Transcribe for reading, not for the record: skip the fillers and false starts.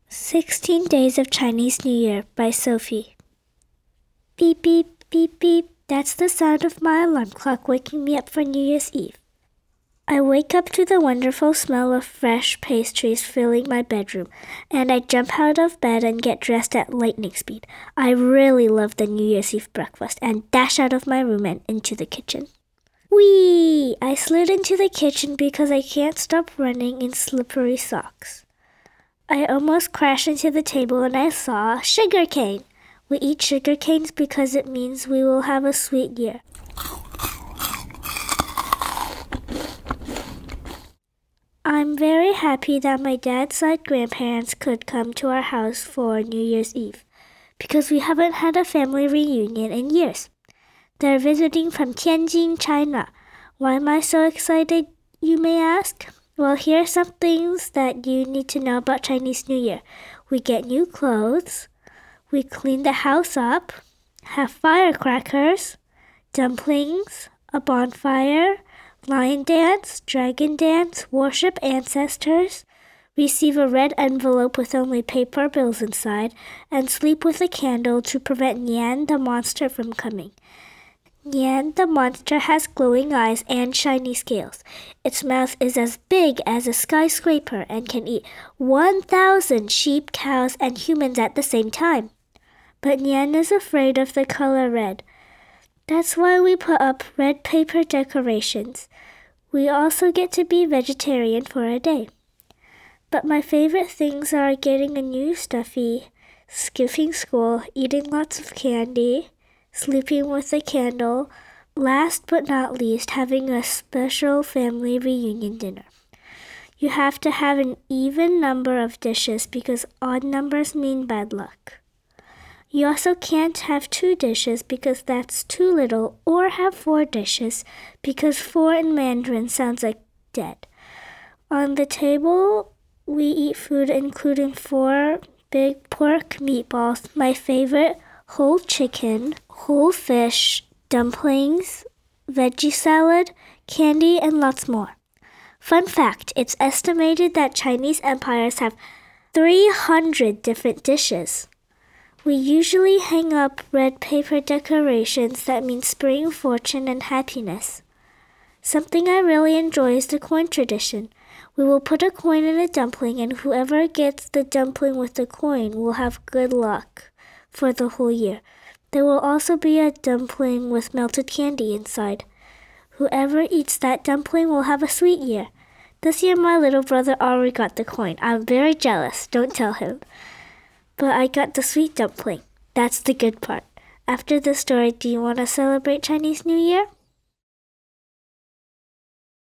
16 Days of Chinese New Year by Sophie. Beep, beep, beep, beep. That's the sound of my alarm clock waking me up for New Year's Eve. I wake up to the wonderful smell of fresh pastries filling my bedroom, and I jump out of bed and get dressed at lightning speed. I really love the New Year's Eve breakfast and dash out of my room and into the kitchen. Whee! I slid into the kitchen because I can't stop running in slippery socks. I almost crashed into the table and I saw sugar cane. We eat sugar canes because it means we will have a sweet year. I'm very happy that my dad's side grandparents could come to our house for New Year's Eve because we haven't had a family reunion in years. They're visiting from Tianjin, China. Why am I so excited, you may ask? Well, here are some things that you need to know about Chinese New Year. We get new clothes, we clean the house up, have firecrackers, dumplings, a bonfire, lion dance, dragon dance, worship ancestors, receive a red envelope with only paper bills inside, and sleep with a candle to prevent Nian the monster from coming. Nian the monster has glowing eyes and shiny scales. Its mouth is as big as a skyscraper and can eat 1,000 sheep, cows, and humans at the same time. But Nian is afraid of the color red. That's why we put up red paper decorations. We also get to be vegetarian for a day. But my favorite things are getting a new stuffy, skipping school, eating lots of candy, sleeping with a candle, last but not least, having a special family reunion dinner. You have to have an even number of dishes because odd numbers mean bad luck. You also can't have 2 dishes because that's too little, or have 4 dishes because 4 in Mandarin sounds like dead. On the table, we eat food including 4 big pork meatballs, my favorite, whole chicken, whole fish, dumplings, veggie salad, candy, and lots more. Fun fact, it's estimated that Chinese empires have 300 different dishes. We usually hang up red paper decorations that mean spring, fortune, and happiness. Something I really enjoy is the coin tradition. We will put a coin in a dumpling, and whoever gets the dumpling with the coin will have good luck for the whole year. There will also be a dumpling with melted candy inside. Whoever eats that dumpling will have a sweet year. This year my little brother already got the coin. I'm very jealous, don't tell him. But I got the sweet dumpling. That's the good part. After this story, do you want to celebrate Chinese New Year?